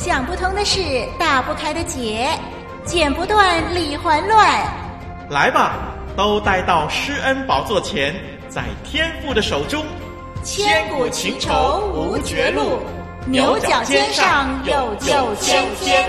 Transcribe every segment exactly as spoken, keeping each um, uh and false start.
想不通的事，打不开的结，剪不断，理还乱。 来吧，都带到施恩宝座前，在天父的手中， 千古情仇无绝路，牛角尖上有九千天。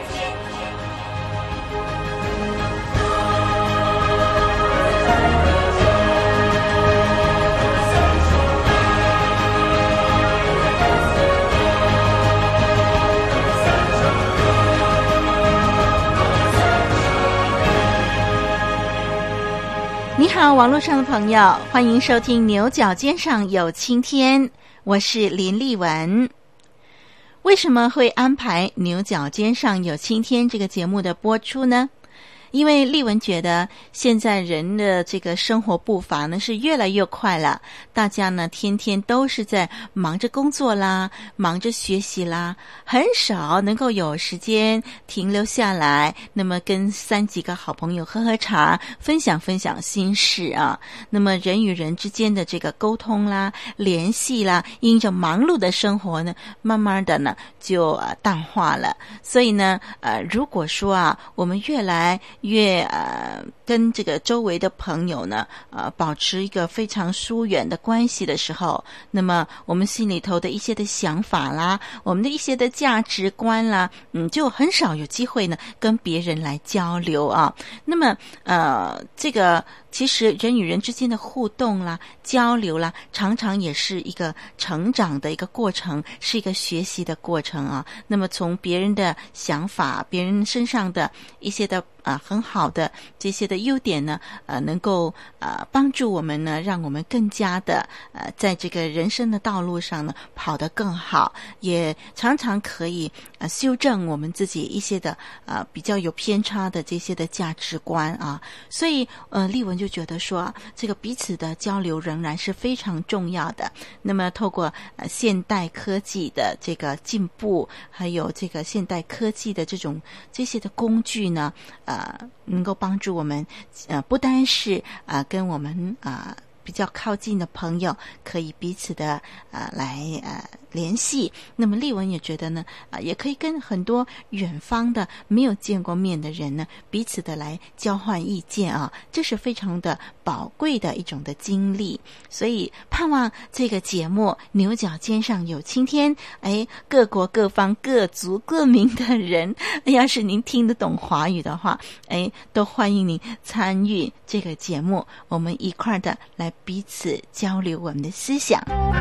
你好，网络上的朋友，欢迎收听牛角尖上有青天，我是林丽文。为什么会安排牛角尖上有青天这个节目的播出呢？因为丽文觉得现在人的这个生活步伐呢是越来越快了，大家呢天天都是在忙着工作啦，忙着学习啦，很少能够有时间停留下来，那么跟三几个好朋友喝喝茶，分享分享心事啊。那么人与人之间的这个沟通啦、联系啦，因着忙碌的生活呢，慢慢的呢就呃淡化了。所以呢，呃，如果说啊，我们越来越呃跟这个周围的朋友呢呃保持一个非常疏远的关系的时候，那么我们心里头的一些的想法啦，我们的一些的价值观啦，嗯，就很少有机会呢跟别人来交流啊。那么呃这个其实人与人之间的互动啦、交流啦，常常也是一个成长的一个过程，是一个学习的过程啊。那么从别人的想法、别人身上的一些的啊、呃、很好的这些的优点呢，呃，能够呃帮助我们呢，让我们更加的呃在这个人生的道路上呢跑得更好，也常常可以呃修正我们自己一些的呃比较有偏差的这些的价值观啊。所以呃丽文就觉得说，这个彼此的交流仍然是非常重要的。那么透过呃现代科技的这个进步，还有这个现代科技的这种这些的工具呢，呃，能够帮助我们，呃，不单是呃跟我们啊、呃、比较靠近的朋友可以彼此的呃来呃联系，那么丽文也觉得呢啊、呃、也可以跟很多远方的没有见过面的人呢彼此的来交换意见啊，这是非常的宝贵的一种的经历。所以盼望这个节目牛角尖上有青天，哎，各国各方各族各民的人，要是您听得懂华语的话，哎，都欢迎您参与这个节目，我们一块的来彼此交流我们的思想。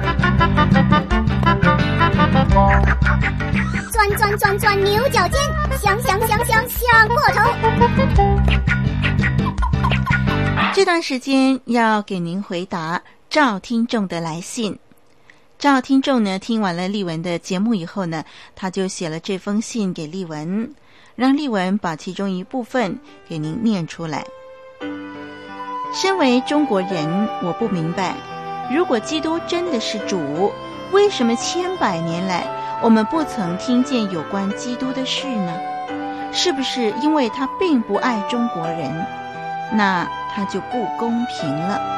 钻钻钻钻牛角尖，想想想想想过头。 这段时间要给您回答赵听众的来信。赵听众呢，听完了丽文的节目以后呢，他就写了这封信给丽文，让丽文把其中一部分给您念出来。身为中国人，我不明白，如果基督真的是主，为什么千百年来我们不曾听见有关基督的事呢？是不是因为他并不爱中国人，那他就不公平了？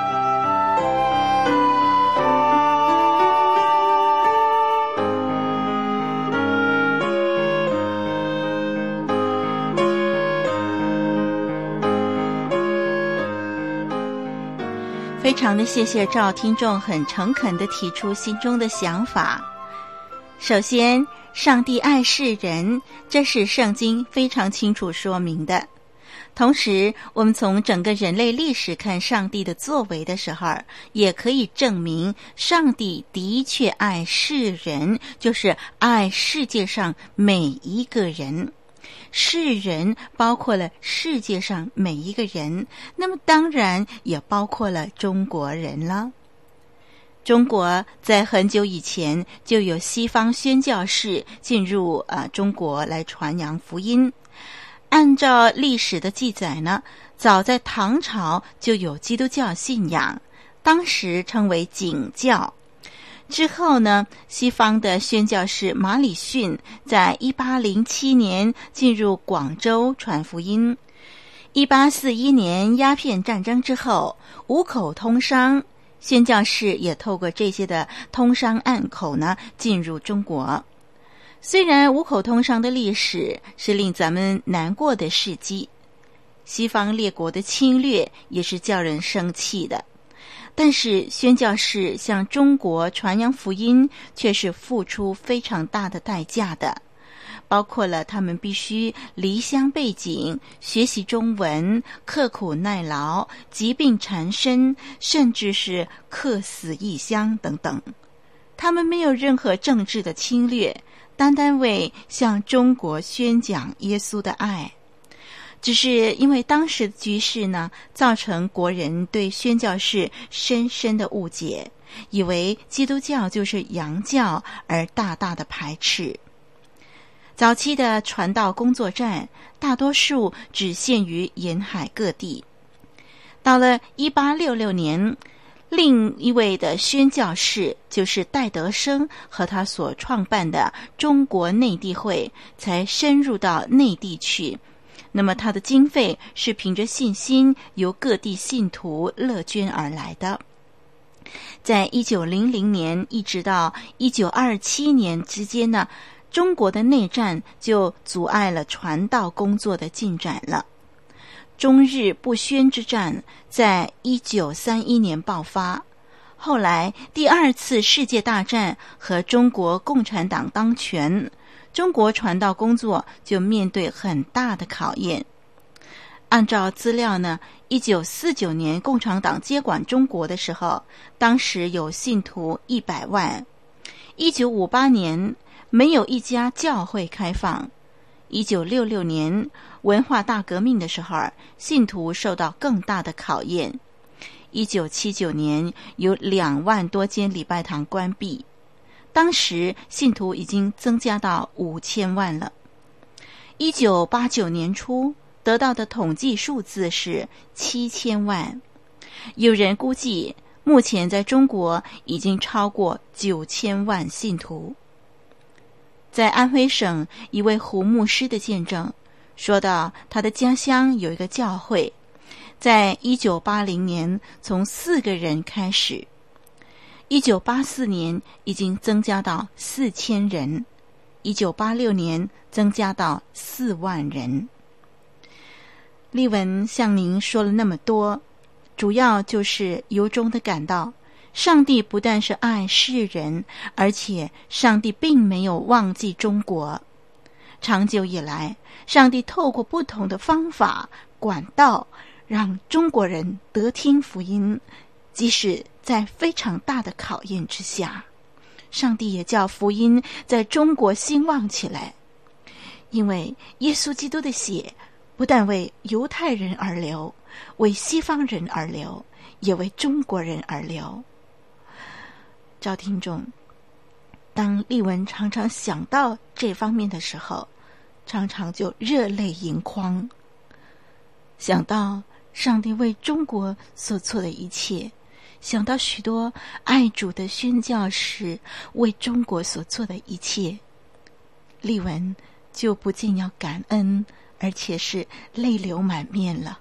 非常的谢谢赵听众很诚恳地提出心中的想法。首先，上帝爱世人，这是圣经非常清楚说明的。同时，我们从整个人类历史看上帝的作为的时候，也可以证明上帝的确爱世人，就是爱世界上每一个人。世人包括了世界上每一个人，那么当然也包括了中国人了。中国在很久以前就有西方宣教士进入呃中国来传扬福音。按照历史的记载呢，早在唐朝就有基督教信仰，当时称为景教。之后呢，西方的宣教士马礼逊在一八零七年进入广州传福音。一八四一年鸦片战争之后，五口通商，宣教士也透过这些的通商暗口呢进入中国。 虽然五口通商的历史是令咱们难过的事迹，西方列国的侵略也是叫人生气的，但是宣教士向中国传扬福音却是付出非常大的代价的，包括了他们必须离乡背井，学习中文，刻苦耐劳，疾病缠身，甚至是客死异乡等等。他们没有任何政治的侵略，单单为向中国宣讲耶稣的爱。只是因为当时的局势呢，造成国人对宣教士深深的误解，以为基督教就是洋教，而大大的排斥。早期的传道工作站大多数只限于沿海各地。到了一八六六年，另一位的宣教士就是戴德生和他所创办的中国内地会才深入到内地去。那么他的经费是凭着信心由各地信徒乐捐而来的。在一九零零年一直到一九二七年之间呢，中国的内战就阻碍了传道工作的进展了。中日不宣之战在一九三一年爆发，后来第二次世界大战和中国共产党当权，中国传道工作就面对很大的考验。按照资料呢，一九四九年共产党接管中国的时候，当时有信徒一百万。一九五八年没有一家教会开放。一九六六年文化大革命的时候，信徒受到更大的考验。一九七九年有两万多间礼拜堂关闭，当时信徒已经增加到五千万了。一九八九年初得到的统计数字是七千万，有人估计目前在中国已经超过九千万信徒。在安徽省一位胡牧师的见证说到，他的家乡有一个教会，在一九八零年从四个人开始，一九八四年已经增加到四千人，一九八六年增加到四万人。丽文向您说了那么多，主要就是由衷的感到，上帝不但是爱世人，而且上帝并没有忘记中国。长久以来，上帝透过不同的方法管道，让中国人得听福音，即使在非常大的考验之下，上帝也叫福音在中国兴旺起来。因为耶稣基督的血不但为犹太人而流，为西方人而流，也为中国人而流。赵听众，当丽文常常想到这方面的时候，常常就热泪盈眶，想到上帝为中国所做的一切，想到许多爱主的宣教士为中国所做的一切，丽文就不禁要感恩，而且是泪流满面了。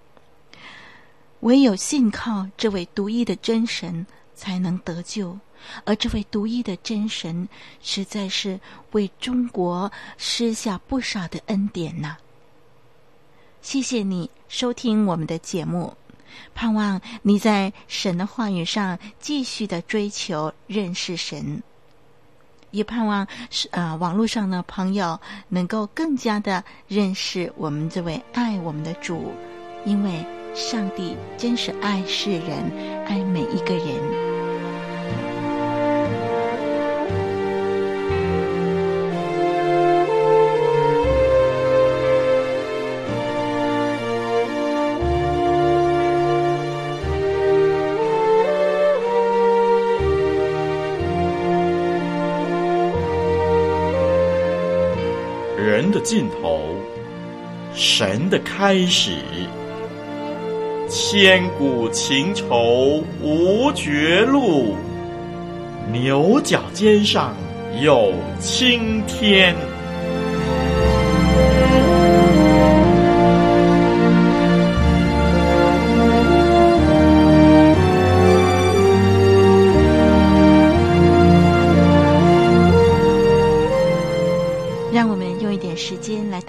唯有信靠这位独一的真神才能得救，而这位独一的真神实在是为中国施下不少的恩典呢。谢谢你收听我们的节目，盼望你在神的话语上继续的追求认识神，也盼望呃网络上的朋友能够更加的认识我们这位爱我们的主，因为上帝真是爱世人，爱每一个人。 人的尽头，神的开始。千古情仇无绝路，牛角尖上有青天。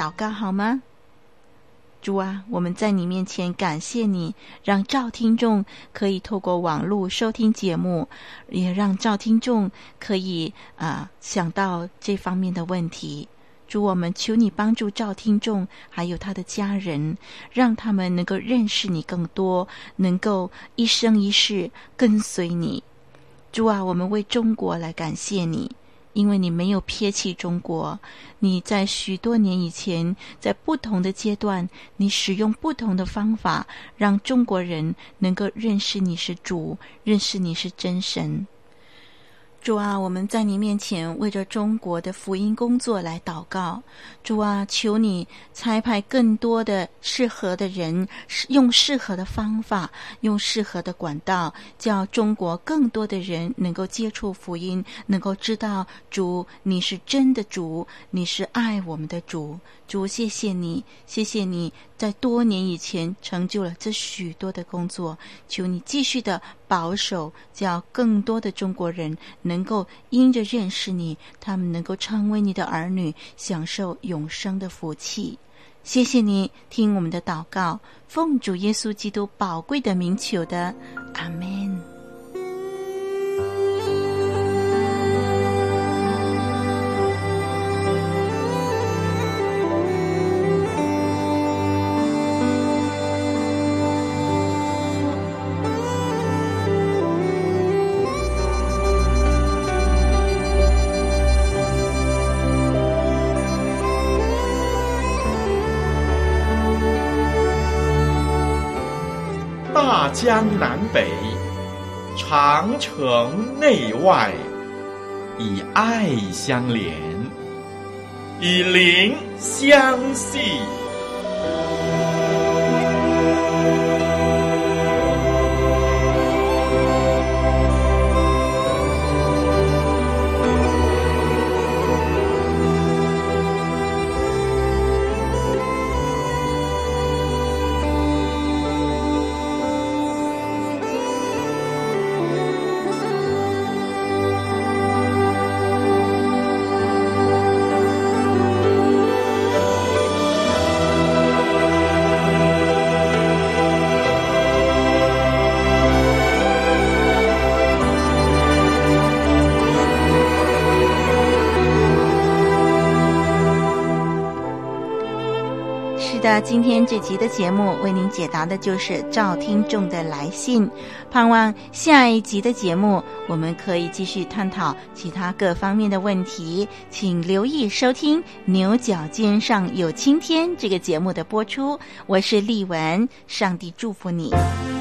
祷告好吗？主啊，我们在你面前感谢你，让赵听众可以透过网络收听节目，也让赵听众可以啊、呃、想到这方面的问题。主，我们求你帮助赵听众还有他的家人，让他们能够认识你更多，能够一生一世跟随你。主啊，我们为中国来感谢你，因为你没有撇弃中国，你在许多年以前，在不同的阶段，你使用不同的方法，让中国人能够认识你是主，认识你是真神。主啊，我们在你面前为着中国的福音工作来祷告。主啊，求你差派更多的适合的人，用适合的方法，用适合的管道，叫中国更多的人能够接触福音，能够知道主你是真的主，你是爱我们的主。主，谢谢你，谢谢你在多年以前成就了这许多的工作，求你继续的保守，叫更多的中国人能够因着认识你，他们能够成为你的儿女，享受永生的福气。谢谢你听我们的祷告，奉主耶稣基督宝贵的名求的，阿们。 大江南北，长城内外，以爱相连，以灵相系。 今天这集的节目为您解答的就是赵听众的来信，盼望下一集的节目我们可以继续探讨其他各方面的问题，请留意收听牛角尖上有青天这个节目的播出。我是丽文，上帝祝福你。